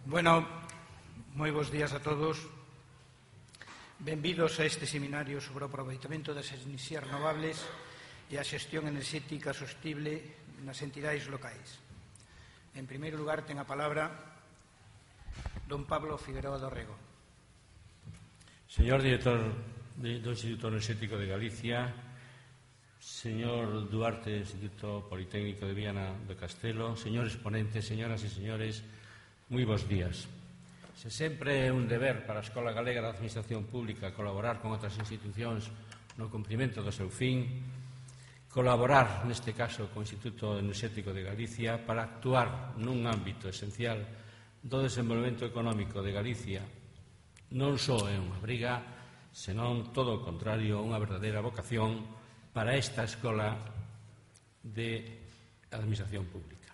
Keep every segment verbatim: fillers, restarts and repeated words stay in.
Bueno, moi bons días a todos. Benvidos a este seminario sobre o aproveitamento das enerxías renovables e a xestión enerxética sostible nas entidades locais. En primeiro lugar, ten a palabra don Pablo Figueroa do Rego. Señor director do Instituto Enerxético de Galicia, señor Duarte, Instituto Politécnico de Viana do Castelo, señores ponentes, señoras e señores, moi bons días. Se sempre é un deber para a Escola Galega da Administración Pública colaborar con outras institucións no cumprimento do seu fin, colaborar, neste caso, co Instituto Enerxético de Galicia para actuar nun ámbito esencial do desenvolvemento económico de Galicia non só é unha obriga, senón todo o contrario, unha verdadeira vocación para esta Escola de Administración Pública.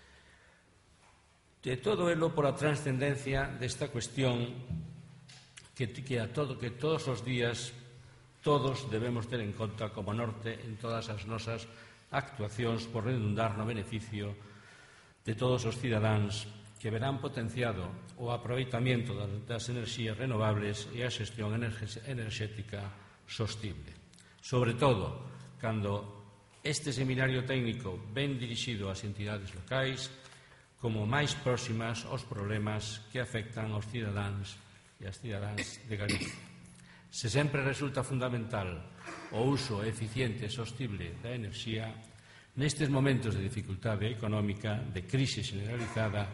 De todo elo pola transcendencia desta cuestión que, que, a todo, que todos os días todos debemos ter en conta como norte en todas as nosas actuacións por redundar no beneficio de todos os cidadáns que verán potenciado o aproveitamento das enerxías renovables e a xestión enerxética sostible. Sobre todo, cando este seminario técnico ben dirixido ás entidades locais como máis próximas aos problemas que afectan aos cidadáns e as cidadáns de Galicia. Se sempre resulta fundamental o uso eficiente e sostible da enerxía, nestes momentos de dificultade económica, de crise generalizada,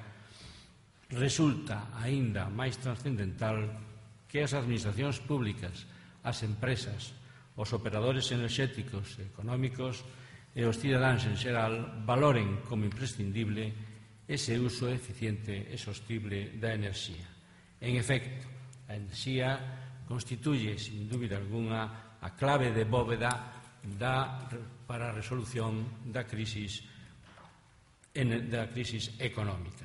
resulta aínda máis trascendental que as administracións públicas, as empresas, os operadores enerxéticos e económicos e os cidadáns en xeral valoren como imprescindible ese uso eficiente e sostible da enerxía. En efecto, a enerxía constituye, sin dúbida alguna, a clave de bóveda da, para a resolución da crisis, da crisis económica.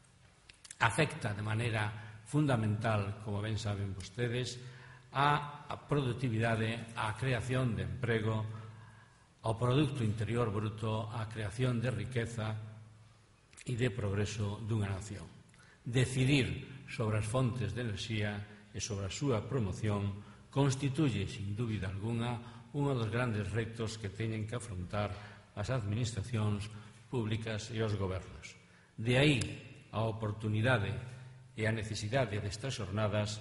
Afecta de maneira fundamental, como ben saben vostedes, a productividade, a creación de emprego, ao Producto Interior Bruto, a creación de riqueza e de progreso dunha nación. Decidir sobre as fontes de enerxía e sobre a súa promoción constituye, sin dúbida alguna, un dos grandes retos que teñen que afrontar as administracións públicas e os gobernos. De aí a oportunidade e a necesidade destas xornadas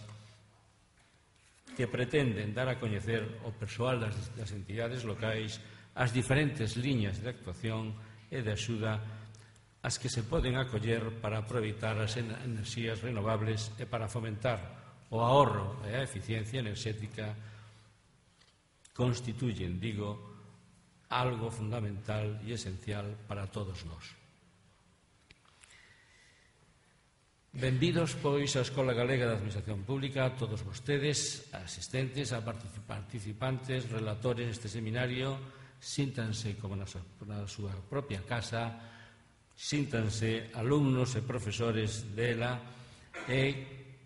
que pretenden dar a coñecer ao persoal das, das entidades locais as diferentes liñas de actuación e de axuda as que se poden acoller para aproveitar as enerxías renovables e para fomentar o ahorro e a eficiencia enerxética constituyen, digo, algo fundamental e esencial para todos nós. Benvidos, pois, á Escola Galega da Administración Pública, a todos vostedes, asistentes, a participantes, relatores deste seminario, síntanse como na súa propia casa, síntanse alumnos e profesores dela e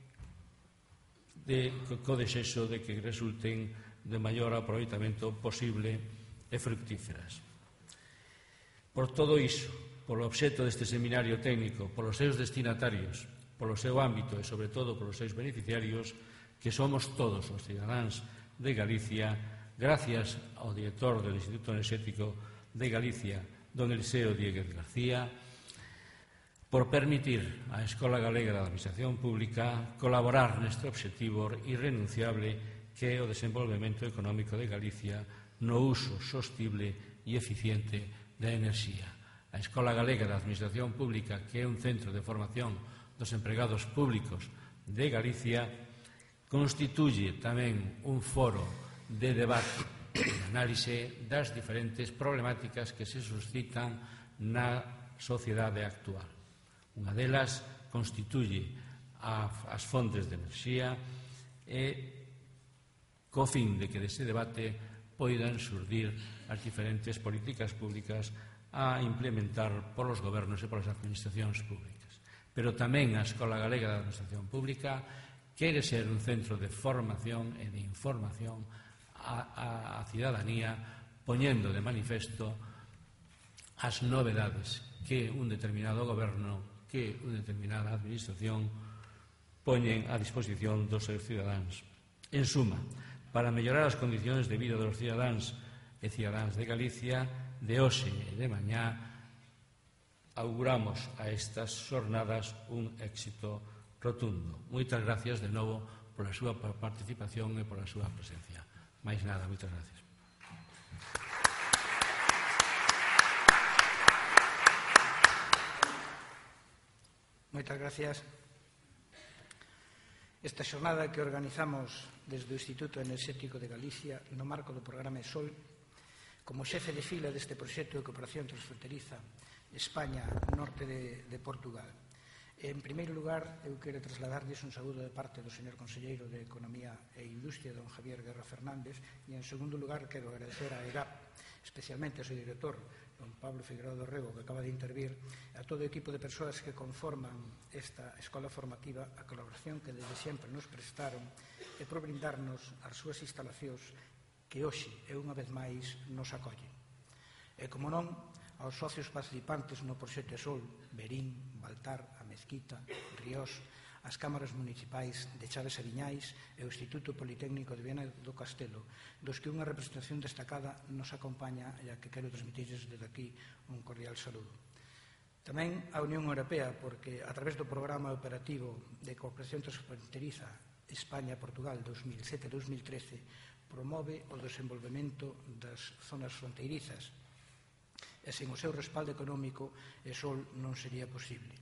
de, co desexo de que resulten de maior aproveitamento posible e fructíferas. Por todo iso, polo obxecto deste seminario técnico, polos seus destinatarios, polo seu ámbito e, sobre todo, polos seus beneficiarios, que somos todos os cidadáns de Galicia, gracias ao director do Instituto Enerxético de Galicia, don Eliseo Dieguez García, por permitir á Escola Galega da Administración Pública colaborar neste obxectivo irrenunciable que é o desenvolvemento económico de Galicia no uso sostible e eficiente da enerxía. A Escola Galega da Administración Pública, que é un centro de formación dos empregados públicos de Galicia, constituye tamén un foro de debate e de análise das diferentes problemáticas que se suscitan na sociedade actual. Unha delas constituye a, as fontes de enerxía e co fin de que dese debate poidan surdir as diferentes políticas públicas a implementar polos gobernos e polas administracións públicas. Pero tamén a Escola Galega da Administración Pública quere ser un centro de formación e de información a, a, a cidadanía, poñendo de manifesto as novedades que un determinado goberno que unha determinada administración poñen a disposición dos seus cidadáns. En suma, para mellorar as condicións de vida dos cidadáns e cidadáns de Galicia, de hoxe e de mañá, auguramos a estas xornadas un éxito rotundo. Moitas gracias de novo pola súa participación e pola súa presencia. Mais nada, moitas gracias. Moitas gracias. Esta xornada que organizamos desde o Instituto Enerxético de Galicia no marco do programa ESOL, como xefe de fila deste proxecto de cooperación transfronteriza España-Norte de, de Portugal. En primeiro lugar, eu quero trasladarlles un saúdo de parte do señor Conselleiro de Economía e Industria, don Javier Guerra Fernández, e en segundo lugar quero agradecer a EGAP, especialmente ao seu director, don Pablo Figueroa do Rego, que acaba de intervir, a todo o equipo de persoas que conforman esta escola formativa, a colaboración que desde sempre nos prestaron e por brindarnos as súas instalacións que hoxe e unha vez máis nos acollen. E como non, aos socios participantes no proxecto ESOL, Verín, Baltar, a Mezquita, Ríos, as cámaras municipais de Chaves e Viñais e o Instituto Politécnico de Viana do Castelo, dos que unha representación destacada nos acompaña e a que quero transmitirles desde aquí un cordial saludo. Tamén a Unión Europea, porque a través do Programa Operativo de Cooperación Transfronteriza España-Portugal dos mil sete a dos mil trece promove o desenvolvemento das zonas fronteirizas e sen o seu respaldo económico ESOL non sería posible.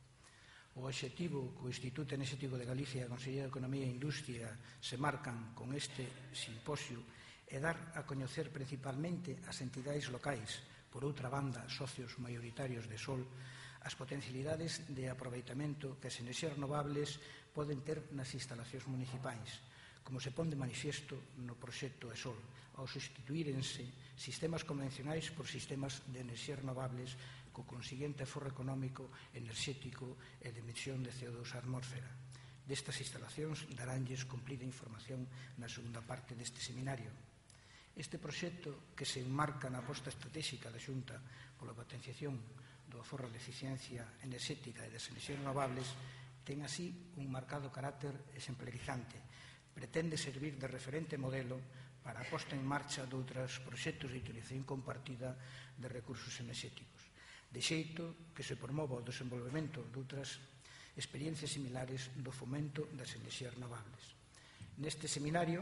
O obxectivo que o Instituto Enerxético de Galicia e a Consellería de Economía e Industria se marcan con este simposio é dar a coñecer principalmente as entidades locais, por outra banda, socios maioritarios de ESOL, as potencialidades de aproveitamento que as enerxías renovables poden ter nas instalacións municipais, como se pon de manifiesto no proxecto ESOL, ao substituírense sistemas convencionais por sistemas de enerxías renovables co consiguiente aforro económico, enerxético e de emisión de C O dos á atmósfera. Destas instalacións daránlles cumplida información na segunda parte deste seminario. Este proxecto, que se enmarca na aposta estratégica da Xunta pola potenciación do aforro de eficiencia enerxética e das enerxías renovables, ten así un marcado carácter exemplarizante. Pretende servir de referente modelo para a posta en marcha de outros proxectos de utilización compartida de recursos enerxéticos, de xeito que se promova o desenvolvemento de outras experiencias similares do fomento das enerxías renovables. Neste seminario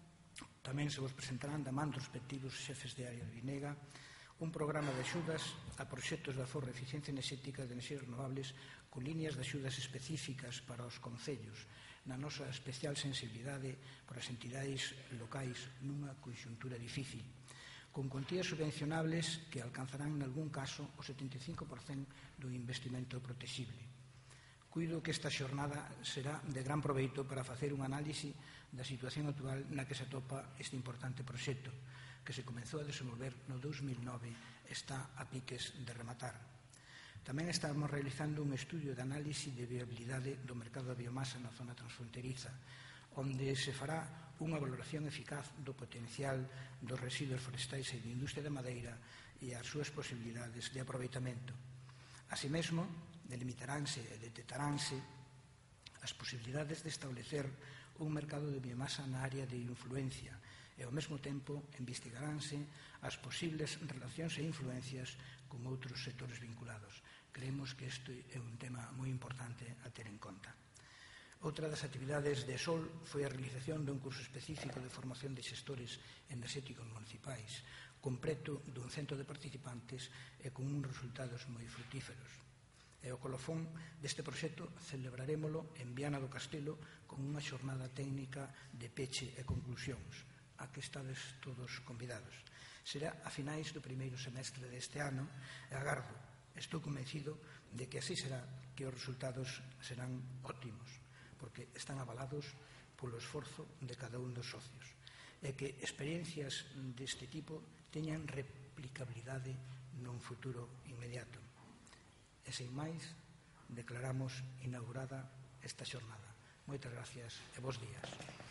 tamén se vos presentarán da man dos respectivos xefes de área de Vinega un programa de axudas a proxectos de aforro e eficiencia enerxética de enerxías renovables con líneas de axudas específicas para os concellos na nosa especial sensibilidade por as entidades locais nunha conxuntura difícil, con cuantías subvencionables que alcanzarán en algún caso o setenta e cinco por cento do investimento protexible. Cuido que esta xornada será de gran proveito para facer un análise da situación actual na que se atopa este importante proxecto, que se comezou a desenvolver no dous mil nove e está a piques de rematar. Tamén estamos realizando un estudio de análise de viabilidade do mercado da biomasa na zona transfronteriza, onde se fará unha valoración eficaz do potencial dos residuos forestais e da industria da madeira e as súas posibilidades de aproveitamento. Así mesmo, delimitaránse e detectaránse as posibilidades de establecer un mercado de biomasa na área de influencia e, ao mesmo tempo, investigaránse as posibles relacións e influencias con outros sectores vinculados. Creemos que este é un tema moi importante a ter en conta. Outra das actividades de ESOL foi a realización dun curso específico de formación de xestores enerxéticos municipais, completo dun cento de participantes e con uns resultados moi frutíferos. E o colofón deste proxecto celebrarémolo en Viana do Castelo con unha xornada técnica de peche e conclusións, a que estades todos convidados. Será a finais do primeiro semestre deste ano e agardo, estou convencido de que así será, que os resultados serán óptimos, porque están avalados polo esforzo de cada un dos socios e que experiencias deste tipo teñan replicabilidade nun futuro inmediato. E sen máis, declaramos inaugurada esta xornada. Moitas gracias e bons días.